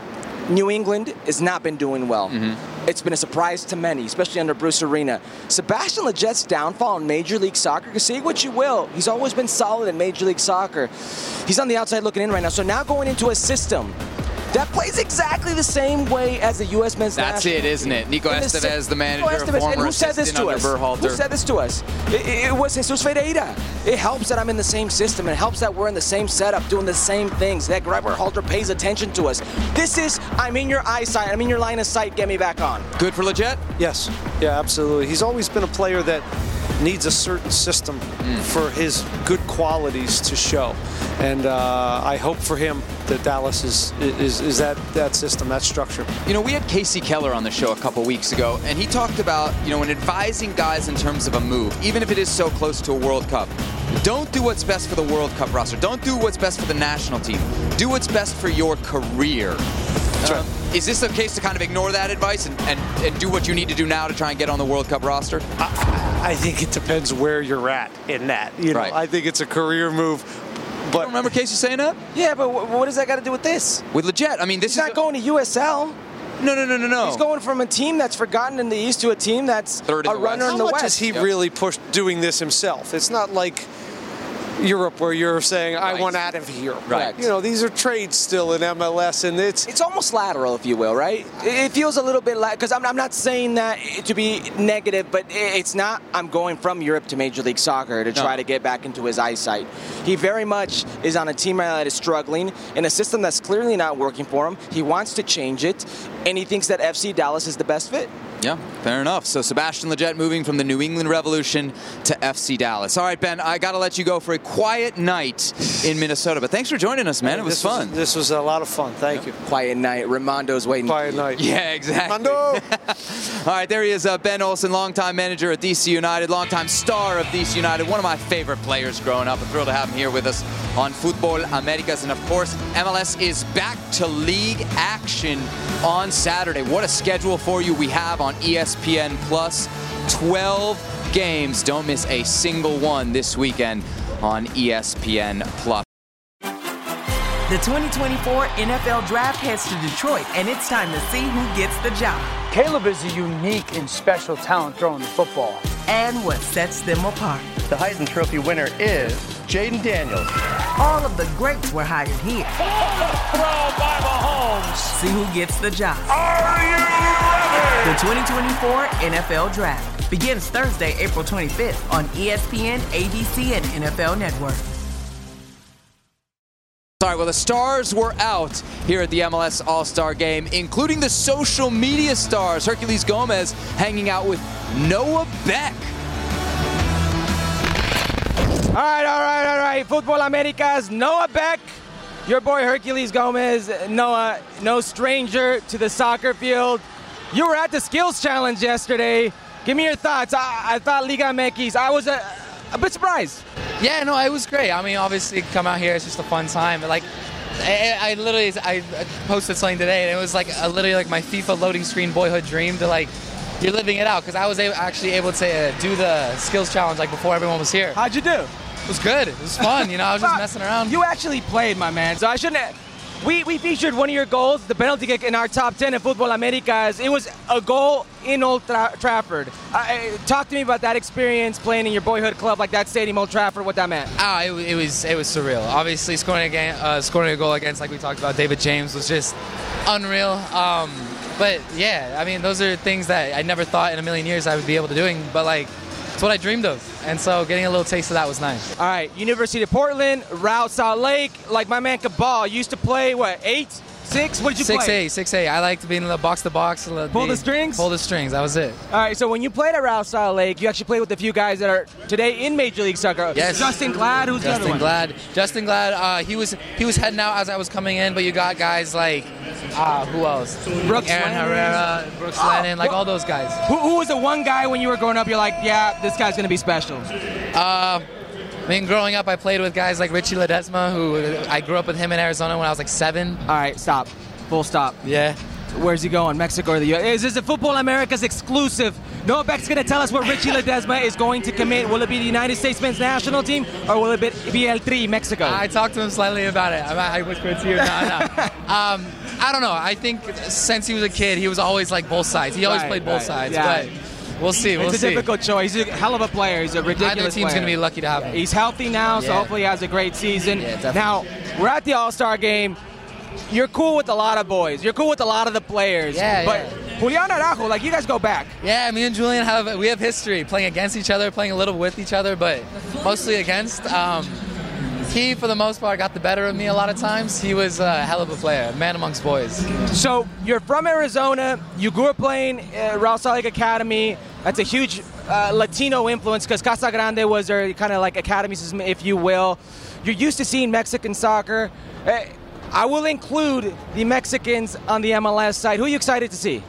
New England has not been doing well. Mm-hmm. It's been a surprise to many, especially under Bruce Arena. Sebastian Lletget's downfall in Major League Soccer, because say what you will, he's always been solid in Major League Soccer. He's on the outside looking in right now. So now going into a system that plays exactly the same way as the U S men's national team. That's it, isn't it? Nico Estevez, the manager, Nico Estevez. former And who said this assistant to under us? Berhalter. Who said this to us? It, it was Jesus Ferreira. It helps that I'm in the same system. It helps that we're in the same setup, doing the same things. That Greg Berhalter pays attention to us. This is, I'm in your eyesight, I'm in your line of sight, get me back on. Good for Lletget? Yes, yeah, absolutely. He's always been a player that needs a certain system mm. for his good qualities to show. And uh, I hope for him that Dallas is is, is that, that system, that structure. You know, we had Casey Keller on the show a couple weeks ago, and he talked about, you know, when advising guys in terms of a move, even if it is so close to a World Cup, don't do what's best for the World Cup roster. Don't do what's best for the national team. Do what's best for your career. That's um, right. Is this a case to kind of ignore that advice and, and, and do what you need to do now to try and get on the World Cup roster? I, I think it depends where you're at in that. You know, right. I think it's a career move. But you don't remember Casey saying that? Yeah, but w- what does that got to do with this? With Lletget, I mean, this He's is not going to U S L. No, no, no, no, no. He's going from a team that's forgotten in the East to a team that's Third in a the runner West. in the how much West. has he Yep. really pushed doing this himself? It's not like Europe where you're saying, I Right. want out of here. Right. You know, these are trades still in M L S, and it's... It's almost lateral, if you will, right? It feels a little bit like, because I'm, I'm not saying that to be negative, but it's not, I'm going from Europe to Major League Soccer to No. try to get back into his eyesight. He very much is on a team right now that is struggling in a system that's clearly not working for him. He wants to change it, and he thinks that F C Dallas is the best fit. Yeah, fair enough. So Sebastian Lletget moving from the New England Revolution to F C Dallas. All right, Ben, I got to let you go for a quiet night in Minnesota. But thanks for joining us, man. It was this fun. Was, this was a lot of fun. Thank yeah. you. Quiet night. Ramondo's waiting. Quiet night. Yeah, exactly. Ramondo! All right, there he is, uh, Ben Olsen, longtime manager at D C United, longtime star of D C United, one of my favorite players growing up. I'm thrilled to have him here with us on Football Americas. And, of course, M L S is back to league action on Saturday. What a schedule for you we have on E S P N Plus. twelve games. Don't miss a single one this weekend on E S P N Plus. The twenty twenty-four N F L Draft heads to Detroit, and it's time to see who gets the job. Caleb is a unique and special talent throwing the football. And what sets them apart. The Heisman Trophy winner is Jaden Daniels. All of the greats were hired here. Throw by Mahomes. See who gets the job. Are you ready? The twenty twenty-four N F L Draft begins Thursday, April twenty-fifth on E S P N, A B C, and N F L Network. All right, well, the stars were out here at the M L S All-Star Game, including the social media stars. Herculez Gomez hanging out with Noah Beck. All right, all right, all right. Football Americas, Noah Beck, your boy Herculez Gomez. Noah, no stranger to the soccer field. You were at the Skills Challenge yesterday. Give me your thoughts. I, I thought Liga M X, I was a, a bit surprised. Yeah, no, it was great. I mean, obviously, come out here, it's just a fun time. But like, I, I literally, I posted something today, and it was like a, literally like my FIFA loading screen boyhood dream to like, you're living it out, because I was able, actually able to uh, do the skills challenge like before everyone was here. How'd you do? It was good. It was fun. You know, I was just messing around. You actually played, my man. So I shouldn't. We we featured one of your goals, the penalty kick, in our top ten in Football Americas. It was a goal in Old Tra- Trafford. Uh, talk to me about that experience playing in your boyhood club like that stadium, Old Trafford. What that meant? Oh, it, it was it was surreal. Obviously, scoring a game, uh, scoring a goal against, like we talked about, David James was just unreal. Um, but yeah, I mean, those are things that I never thought in a million years I would be able to doing. But like, it's what I dreamed of. And so getting a little taste of that was nice. All right, University of Portland, Route Salt Lake. Like my man Cabal used to play, what, eight, six? What did you six play? A, six A. I liked being in the box to box. Pull the strings? Pull the strings. That was it. All right, so when you played at Route Salt Lake, you actually played with a few guys that are today in Major League Soccer. Yes. Justin Glad, who's Justin the other one? Glad. Justin Glad, uh, he was he was heading out as I was coming in, but you got guys like, uh, who else? Brooks Aaron Lennon. Herrera, Brooks Oh, Lennon, like well, all those guys. Who, who was the one guy when you were growing up you're like, yeah, this guy's going to be special? Uh, I mean, growing up, I played with guys like Richie Ledesma, who I grew up with him in Arizona when I was like seven. All right, stop. Full stop. Yeah. Where's he going, Mexico or the U S? Is this a Football America's exclusive? Noah Beck's going to tell us what Richie Ledesma is going to commit. Will it be the United States men's national team, or will it be El Tri, Mexico? I talked to him slightly about it. I, I whispered to you. No, no. um, I don't know. I think since he was a kid, he was always like both sides. He always Right, played both right. sides, Yeah. but we'll see. We'll it's a see. difficult choice. He's a hell of a player. He's a ridiculous Either team's player. going to be lucky to have him. He's healthy now, so Yeah. hopefully he has a great season. Yeah, definitely. Now, we're at the All-Star Game. You're cool with a lot of boys. You're cool with a lot of the players. Yeah, But yeah. Julian Araujo, like, you guys go back. Yeah, me and Julian have we have history playing against each other, playing a little with each other, but mostly against. Um, he, for the most part, got the better of me a lot of times. He was a hell of a player, man amongst boys. So you're from Arizona. You grew up playing uh, Real Salt Lake Academy. That's a huge uh, Latino influence because Casa Grande was their kind of like academy system, if you will. You're used to seeing Mexican soccer. Uh, I will include the Mexicans on the M L S side. Who are you excited to see?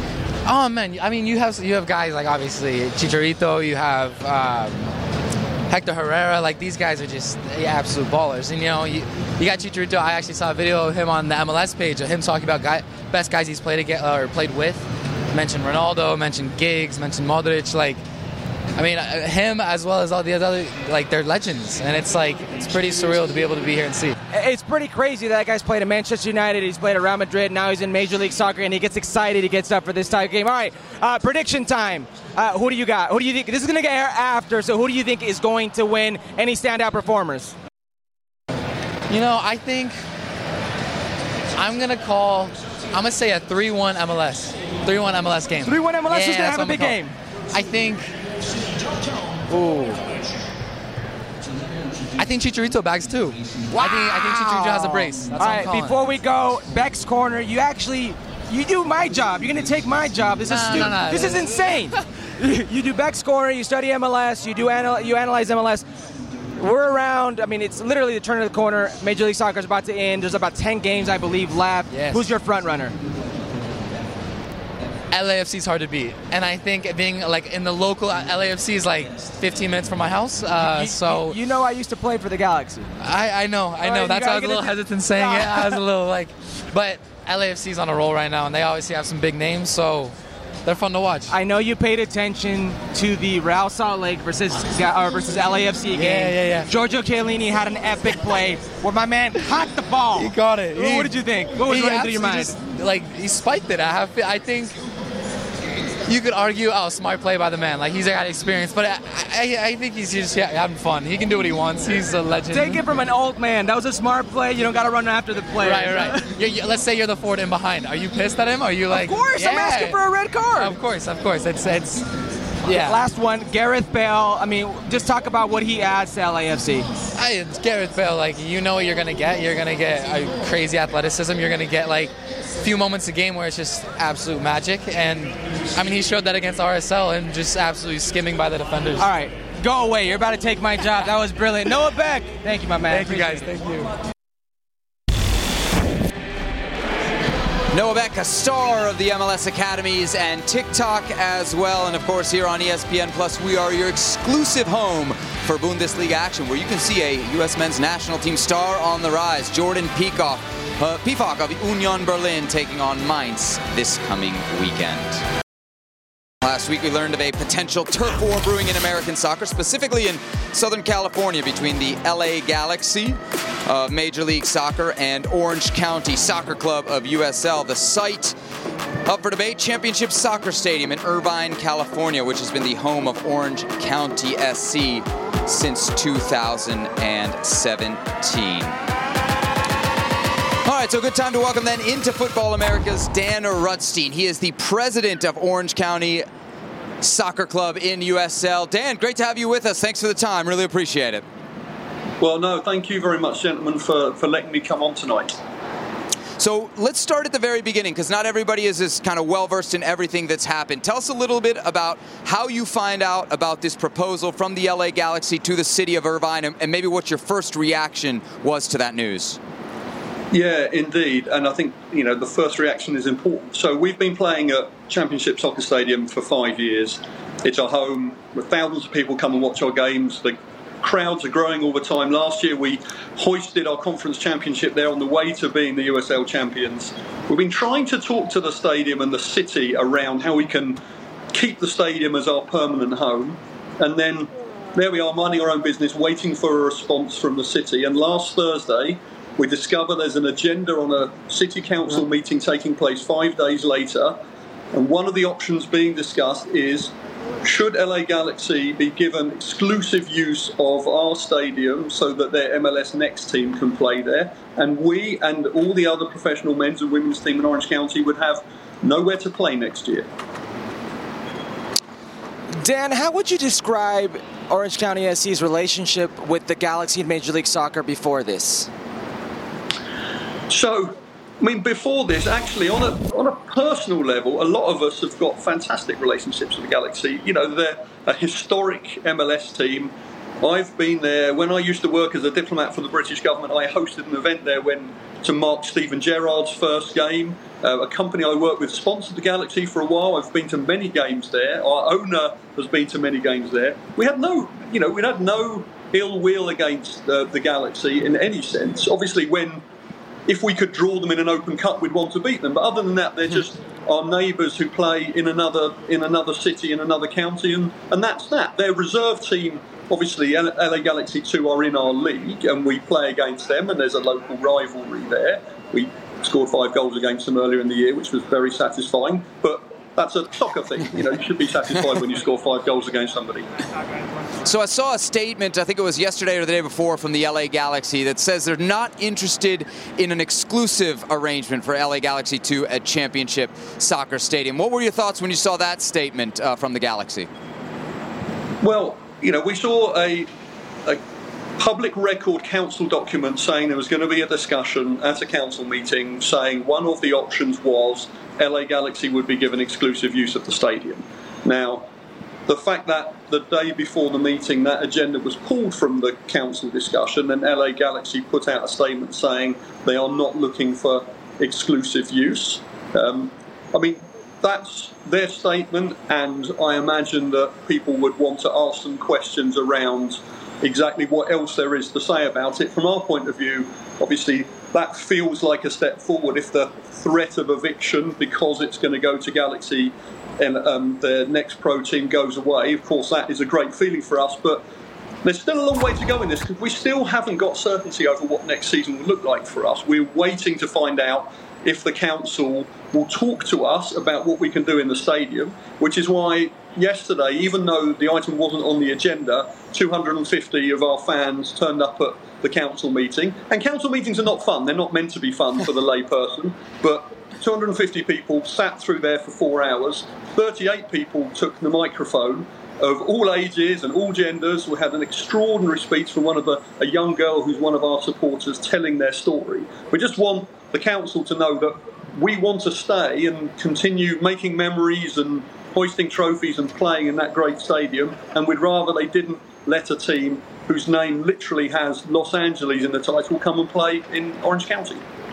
Oh man, I mean, you have you have guys like obviously Chicharito. You have um, Hector Herrera. Like these guys are just yeah, absolute ballers. And you know, you, you got Chicharito. I actually saw a video of him on the M L S page of him talking about guy, best guys he's played against, or played with. Mentioned Ronaldo. Mentioned Giggs. Mentioned Modric. Like. I mean, uh, him as well as all the other, like, they're legends. And it's like, it's pretty surreal to be able to be here and see. It's pretty crazy. That guy's played at Manchester United. He's played at Real Madrid. Now he's in Major League Soccer, and he gets excited. He gets up for this type of game. All right, uh, prediction time. Uh, who do you got? Who do you think? This is going to get air after, so who do you think is going to win? Any standout performers? You know, I think I'm going to call, I'm going to say a three one M L S. three one M L S game. three one M L S yeah, is going to have a big call. game. I think... Ooh. I think Chicharito bags too. Wow. I think I think Chicharito has a brace. That's All what I'm right, calling. before we go, Beck's Corner, you actually, you do my job. You're going to take my job. This is No, stu- no, no. This is insane. You do Beck's Corner, you study M L S, you do anal- you analyze M L S. We're around, I mean, it's literally the turn of the corner. Major League Soccer is about to end. There's about ten games, I believe, left. Yes. Who's your front runner? L A F C is hard to beat, and I think being like in the local L A F C is like fifteen minutes from my house. Uh, You- so you, you know I used to play for the Galaxy. I, I know, I All know. right, That's you why I was gotta a little get it- hesitant saying it. I was a little like, but L A F C is on a roll right now, and they obviously have some big names. So they're fun to watch. I know you paid attention to the Real Salt Lake versus uh, versus L A F C game. Yeah, yeah, yeah. Giorgio Chiellini had an epic play where my man caught the ball. He got it. What He, did you think? What was running through your mind? Just, like, he spiked it. I have. I think you could argue, oh, smart play by the man. Like, he's got experience, but I, I, I think he's just yeah, having fun. He can do what he wants. He's a legend. Take it from an old man. That was a smart play. You don't got to run after the play. Right, right. you're, you let's say you're the forward in behind. Are you pissed at him? Are you like? Of course, yeah. I'm asking for a red card. Of course, of course. It's it's. Yeah. Last one, Gareth Bale. I mean, just talk about what he adds to L A F C. I, Gareth Bale, like, you know what you're gonna get. You're gonna get a crazy athleticism. You're gonna get like a few moments a game where it's just absolute magic. And I mean, he showed that against R S L and just absolutely skimming by the defenders. All right, go away. You're about to take my job. That was brilliant. Noah Beck. Thank you, my man. Thank you, guys. Thank you. Noah Beck, a star of the M L S Academies and TikTok as well. And of course, here on E S P N Plus, we are your exclusive home for Bundesliga action, where you can see a U S men's national team star on the rise, Jordan Peacock, uh, Pefok of Union Berlin, taking on Mainz this coming weekend. Last week, we learned of a potential turf war brewing in American soccer, specifically in Southern California, between the L A Galaxy of Major League Soccer and Orange County Soccer Club of U S L. The site up for debate, Championship Soccer Stadium in Irvine, California, which has been the home of Orange County S C since two thousand seventeen. All right, so good time to welcome then into Football America's Dan Rutstein. He is the president of Orange County Soccer Club in U S L. Dan, great to have you with us. Thanks for the time. Really appreciate it. Well, no, thank you very much, gentlemen, for, for letting me come on tonight. So let's start at the very beginning, because not everybody is as kind of well-versed in everything that's happened. Tell us a little bit about how you find out about this proposal from the L A Galaxy to the city of Irvine, and, and maybe what your first reaction was to that news. Yeah, indeed. And I think, you know, the first reaction is important. So we've been playing at Championship Soccer Stadium for five years. It's our home. Thousands of people come and watch our games. The crowds are growing all the time. Last year we hoisted our conference championship there on the way to being the U S L champions. We've been trying to talk to the stadium and the city around how we can keep the stadium as our permanent home. And then there we are, minding our own business, waiting for a response from the city. And last Thursday, we discover there's an agenda on a city council meeting taking place five days later. And one of the options being discussed is, should L A Galaxy be given exclusive use of our stadium so that their M L S Next team can play there? And we and all the other professional men's and women's team in Orange County would have nowhere to play next year. Dan, how would you describe Orange County S C's relationship with the Galaxy in Major League Soccer before this? So, I mean, before this, actually, on a on a personal level, a lot of us have got fantastic relationships with the Galaxy. You know, they're a historic M L S team. I've been there. When I used to work as a diplomat for the British government, I hosted an event there when to mark Steven Gerrard's first game. Uh, a company I work with sponsored the Galaxy for a while. I've been to many games there. Our owner has been to many games there. We had no, you know, we had no ill will against uh, the Galaxy in any sense. Obviously, when if we could draw them in an open cup, we'd want to beat them. But other than that, they're just our neighbours who play in another in another city, in another county, and, and that's that. Their reserve team, obviously, L A Galaxy two are in our league, and we play against them, and there's a local rivalry there. We scored five goals against them earlier in the year, which was very satisfying. But that's a soccer thing. You know, you should be satisfied when you score five goals against somebody. So I saw a statement, I think it was yesterday or the day before, from the L A Galaxy that says they're not interested in an exclusive arrangement for L A Galaxy two at Championship Soccer Stadium. What were your thoughts when you saw that statement uh, from the Galaxy? Well, you know, we saw a, a public record council document saying there was going to be a discussion at a council meeting saying one of the options was L A Galaxy would be given exclusive use of the stadium. Now, the fact that the day before the meeting that agenda was pulled from the council discussion and L A Galaxy put out a statement saying they are not looking for exclusive use. Um, I mean, that's their statement, and I imagine that people would want to ask some questions around exactly what else there is to say about it. From our point of view, obviously, that feels like a step forward if the threat of eviction, because it's going to go to Galaxy and um, the next pro team goes away. Of course, that is a great feeling for us, but there's still a long way to go in this because we still haven't got certainty over what next season will look like for us. We're waiting to find out if the council will talk to us about what we can do in the stadium, which is why yesterday, even though the item wasn't on the agenda, two hundred fifty of our fans turned up at the council meeting. And council meetings are not fun. They're not meant to be fun for the layperson. But two hundred fifty people sat through there for four hours. thirty-eight people took the microphone of all ages and all genders. We had an extraordinary speech from one of the, a young girl who's one of our supporters telling their story. We just want the council to know that we want to stay and continue making memories and hoisting trophies and playing in that great stadium, and we'd rather they didn't let a team whose name literally has Los Angeles in the title come and play in Orange County.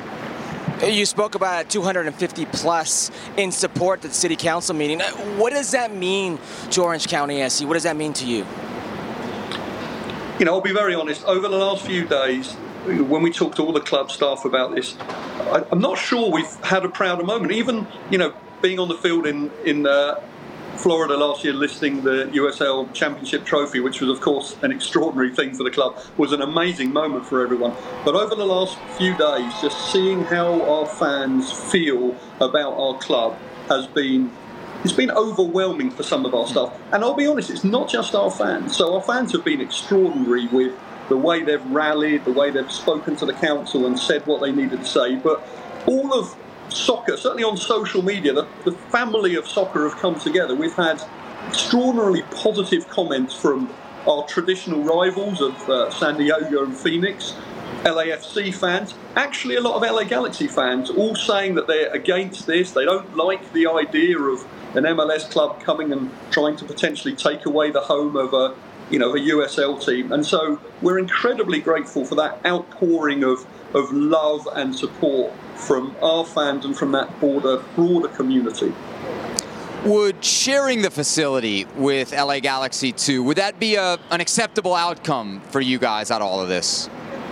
You spoke about two hundred fifty plus in support at the city council meeting. What does that mean to Orange County S C? What does that mean to you? You know, I'll be very honest, over the last few days, when we talked to all the club staff about this, I, I'm not sure we've had a prouder moment. Even, you know, being on the field in, in uh, Florida last year, listing the U S L Championship trophy, which was, of course, an extraordinary thing for the club, was an amazing moment for everyone. But over the last few days, just seeing how our fans feel about our club has been, it's been overwhelming for some of our staff. And I'll be honest, it's not just our fans. So our fans have been extraordinary with the way they've rallied, the way they've spoken to the council and said what they needed to say. But all of soccer, certainly on social media, the, the family of soccer have come together. We've had extraordinarily positive comments from our traditional rivals of uh, San Diego and Phoenix, L A F C fans, actually a lot of L A Galaxy fans, all saying that they're against this. They don't like the idea of an M L S club coming and trying to potentially take away the home of a you know, a U S L team. And so we're incredibly grateful for that outpouring of, of love and support from our fans and from that broader, broader community. Would sharing the facility with L A Galaxy two, would that be a, an acceptable outcome for you guys out of all of this?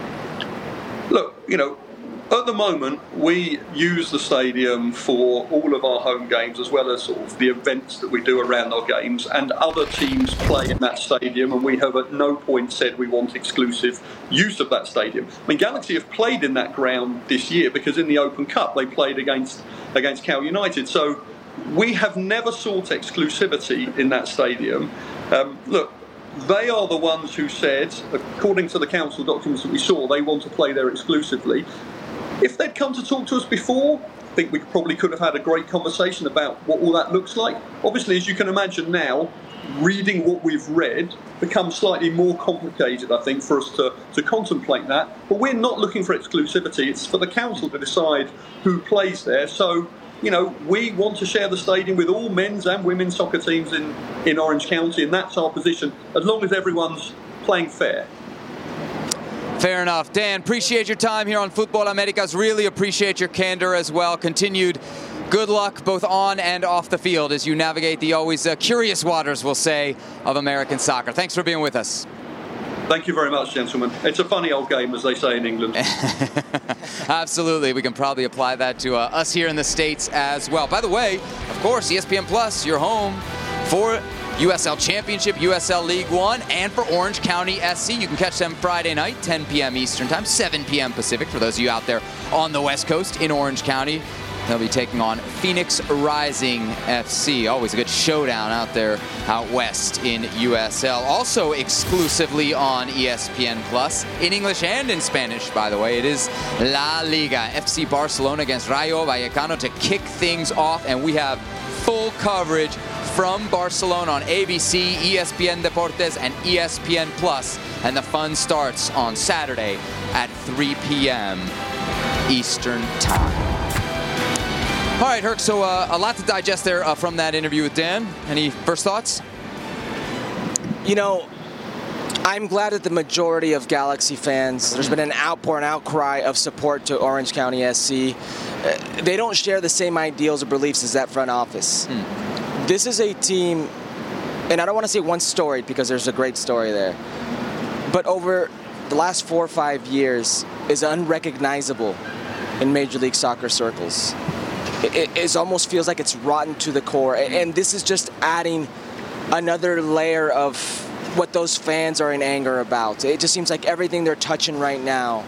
Look, you know, at the moment, we use the stadium for all of our home games, as well as sort of the events that we do around our games, and other teams play in that stadium, and we have at no point said we want exclusive use of that stadium. I mean, Galaxy have played in that ground this year because in the Open Cup they played against against Cal United. So we have never sought exclusivity in that stadium. Um, look, they are the ones who said, according to the council documents that we saw, they want to play there exclusively. If they'd come to talk to us before, I think we probably could have had a great conversation about what all that looks like. Obviously, as you can imagine now, reading what we've read becomes slightly more complicated, I think, for us to, to contemplate that. But we're not looking for exclusivity. It's for the council to decide who plays there. So, you know, we want to share the stadium with all men's and women's soccer teams in, in Orange County, and that's our position, as long as everyone's playing fair. Fair enough. Dan, appreciate your time here on Futbol Americas. Really appreciate your candor as well. Continued good luck both on and off the field as you navigate the always uh, curious waters, we'll say, of American soccer. Thanks for being with us. Thank you very much, gentlemen. It's a funny old game, as they say in England. Absolutely. We can probably apply that to uh, us here in the States as well. By the way, of course, E S P N Plus, your home for U S L Championship, U S L League One, and for Orange County S C. You can catch them Friday night, ten p.m. Eastern Time, seven p.m. Pacific, for those of you out there on the West Coast in Orange County. They'll be taking on Phoenix Rising F C. Always a good showdown out there out west in U S L. Also exclusively on E S P N Plus, in English and in Spanish, by the way. It is La Liga. F C Barcelona against Rayo Vallecano to kick things off, and we have full coverage from Barcelona on A B C, E S P N Deportes, and E S P N Plus. And the fun starts on Saturday at three p.m. Eastern Time. All right, Herc, so uh, a lot to digest there uh, from that interview with Dan. Any first thoughts? You know, I'm glad that the majority of Galaxy fans, there's been an outpour, an outcry of support to Orange County S C. Uh, they don't share the same ideals or beliefs as that front office. Hmm. This is a team, and I don't want to say one storied because there's a great story there, but over the last four or five years is unrecognizable in Major League Soccer circles. It, it, it almost feels like it's rotten to the core, and, and this is just adding another layer of what those fans are in anger about. It just seems like everything they're touching right now.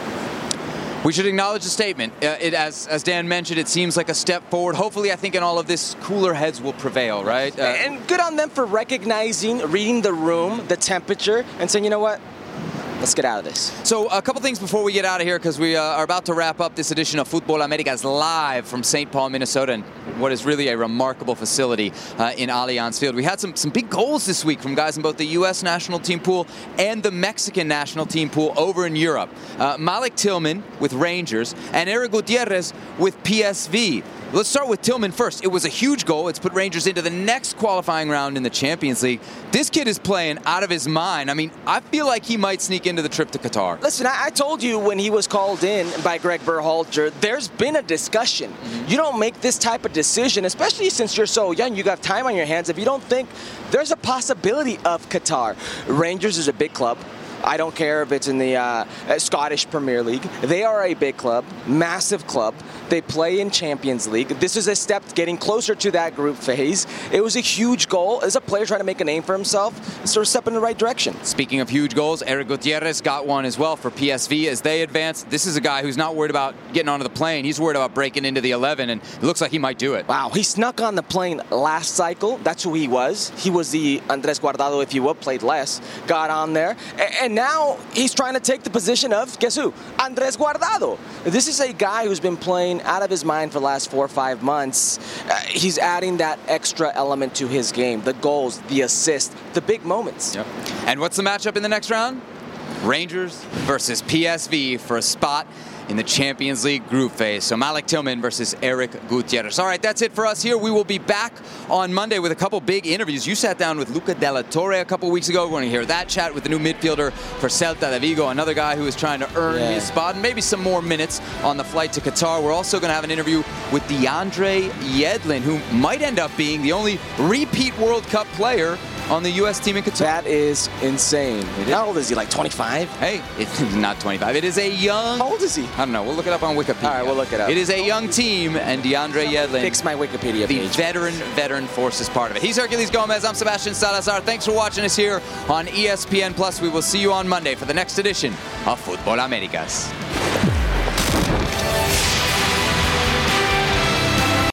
We should acknowledge the statement. Uh, it, as, as Dan mentioned, it seems like a step forward. Hopefully, I think in all of this, cooler heads will prevail, right? Uh, and good on them for recognizing, reading the room, the temperature, and saying, you know what? Let's get out of this. So a couple things before we get out of here, because we uh, are about to wrap up this edition of Futbol Americas live from Saint Paul, Minnesota, and what is really a remarkable facility uh, in Allianz Field. We had some, some big goals this week from guys in both the U S national team pool and the Mexican national team pool over in Europe. Uh, Malik Tillman with Rangers and Eric Gutierrez with P S V. Let's start with Tillman first. It was a huge goal. It's put Rangers into the next qualifying round in the Champions League. This kid is playing out of his mind. I mean, I feel like he might sneak into the trip to Qatar. Listen, I, I told you when he was called in by Greg Berhalter, there's been a discussion. Mm-hmm. You don't make this type of decision, especially since you're so young, you got time on your hands, if you don't think there's a possibility of Qatar. Rangers is a big club. I don't care if it's in the uh, Scottish Premier League. They are a big club, massive club. They play in Champions League. This is a step getting closer to that group phase. It was a huge goal. As a player trying to make a name for himself, sort of step in the right direction. Speaking of huge goals, Eric Gutierrez got one as well for P S V as they advance. This is a guy who's not worried about getting onto the plane. He's worried about breaking into the eleven, and it looks like he might do it. Wow, he snuck on the plane last cycle. That's who he was. He was the Andres Guardado, if you will, played less, got on there. And now he's trying to take the position of, guess who? Andres Guardado. This is a guy who's been playing out of his mind for the last four or five months. Uh, he's adding that extra element to his game. The goals, the assists, the big moments. Yep. And what's the matchup in the next round? Rangers versus P S V for a spot in the Champions League group phase. So Malik Tillman versus Eric Gutierrez. All right, that's it for us here. We will be back on Monday with a couple big interviews. You sat down with Luca de la Torre a couple weeks ago. We're going to hear that chat with the new midfielder for Celta de Vigo, another guy who is trying to earn yeah. his spot and maybe some more minutes on the flight to Qatar. We're also going to have an interview with DeAndre Yedlin, who might end up being the only repeat World Cup player on the U S team in Qatar. That is insane. How old is he, like twenty-five? Hey, it's not twenty-five. It is a young... How old is he? I don't know. We'll look it up on Wikipedia. All right, we'll look it up. It is a young team, and DeAndre Yedlin... Fix my Wikipedia the page. The veteran, veteran force is part of it. He's Herculez Gomez. I'm Sebastian Salazar. Thanks for watching us here on E S P N Plus. We will see you on Monday for the next edition of Futbol Americas.